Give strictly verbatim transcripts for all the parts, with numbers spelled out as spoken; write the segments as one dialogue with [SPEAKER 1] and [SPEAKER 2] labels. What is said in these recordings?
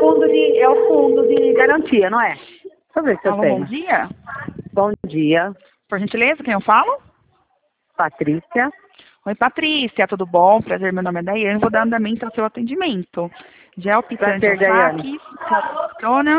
[SPEAKER 1] fundo de, é o fundo de garantia, não é? Deixa eu ver se eu
[SPEAKER 2] Alô,
[SPEAKER 1] tenho.
[SPEAKER 2] bom dia.
[SPEAKER 1] Bom dia,
[SPEAKER 2] Por gentileza, quem eu falo?
[SPEAKER 1] Patrícia.
[SPEAKER 2] Oi, Patrícia, tudo bom? Prazer, meu nome é Daiane, vou dar andamento ao seu atendimento. Gel pitante
[SPEAKER 1] Prazer, Daiane.
[SPEAKER 2] alfaque, Capstrona.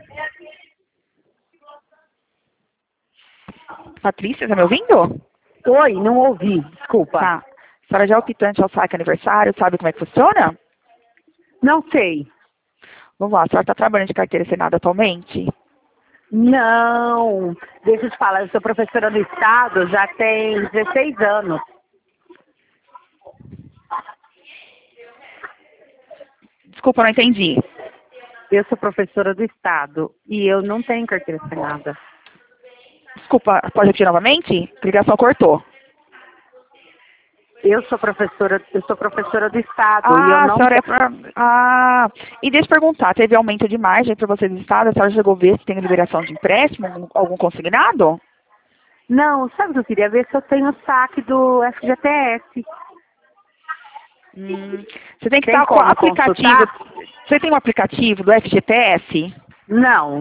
[SPEAKER 2] Patrícia, tá me ouvindo?
[SPEAKER 1] Oi, não ouvi, desculpa.
[SPEAKER 2] Tá. Senhora gel pitante alfaque aniversário, sabe como é que funciona?
[SPEAKER 1] Não sei.
[SPEAKER 2] Vamos lá, a senhora está trabalhando de carteira assinada atualmente?
[SPEAKER 1] Não, deixa eu te falar, eu sou professora do Estado já tem dezesseis anos.
[SPEAKER 2] Desculpa, não entendi.
[SPEAKER 1] Eu sou professora do Estado e eu não tenho carteira assinada.
[SPEAKER 2] Desculpa, pode repetir novamente? A ligação cortou.
[SPEAKER 1] Eu sou professora, eu sou professora do Estado e eu
[SPEAKER 2] Ah, a
[SPEAKER 1] não
[SPEAKER 2] senhora é pra... Ah, e deixa eu perguntar, teve aumento de margem para vocês do Estado? A senhora chegou a ver se tem liberação de empréstimo, algum, algum consignado?
[SPEAKER 1] Não, sabe o que eu queria ver se eu tenho saque do F G T S.
[SPEAKER 2] Hum, você tem que
[SPEAKER 1] Tem
[SPEAKER 2] estar com o
[SPEAKER 1] como
[SPEAKER 2] aplicativo.
[SPEAKER 1] consultar?
[SPEAKER 2] Você tem um aplicativo do F G T S?
[SPEAKER 1] Não.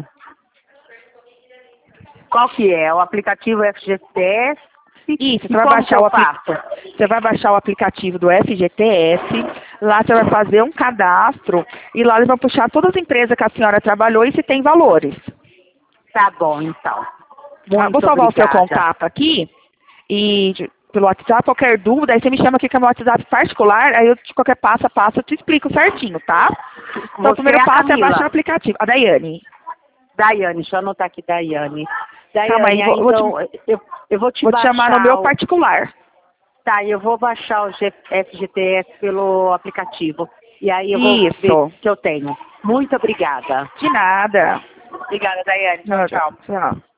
[SPEAKER 1] Qual que é? O aplicativo F G T S?
[SPEAKER 2] Isso,
[SPEAKER 1] E
[SPEAKER 2] você vai
[SPEAKER 1] como que
[SPEAKER 2] baixar
[SPEAKER 1] eu
[SPEAKER 2] o apli...
[SPEAKER 1] faço?
[SPEAKER 2] Você vai baixar o aplicativo do F G T S, lá você vai fazer um cadastro e lá eles vão puxar todas as empresas que a senhora trabalhou e se tem valores.
[SPEAKER 1] Tá bom, então.
[SPEAKER 2] Tá?
[SPEAKER 1] Muito
[SPEAKER 2] Vou salvar o seu
[SPEAKER 1] obrigada.
[SPEAKER 2] contato aqui e de- pelo WhatsApp, qualquer dúvida, aí você me chama aqui com o meu WhatsApp particular, aí eu de qualquer passo a passo eu te explico certinho, tá? Então
[SPEAKER 1] Você
[SPEAKER 2] o primeiro
[SPEAKER 1] é a
[SPEAKER 2] passo é
[SPEAKER 1] Camila.
[SPEAKER 2] baixar o aplicativo. A Daiane.
[SPEAKER 1] Daiane, deixa eu anotar aqui, Daiane.
[SPEAKER 2] Calma aí,
[SPEAKER 1] Daiane,
[SPEAKER 2] vou,
[SPEAKER 1] aí,
[SPEAKER 2] vou te,
[SPEAKER 1] então, eu, eu vou te
[SPEAKER 2] vou te
[SPEAKER 1] baixar
[SPEAKER 2] chamar no meu
[SPEAKER 1] o...
[SPEAKER 2] particular.
[SPEAKER 1] Tá, eu vou baixar o G- F G T S pelo aplicativo. E aí eu vou ver
[SPEAKER 2] Isso.
[SPEAKER 1] se eu tenho. Muito obrigada.
[SPEAKER 2] De nada.
[SPEAKER 1] Obrigada, Daiane. Tchau, tchau.
[SPEAKER 2] Tchau.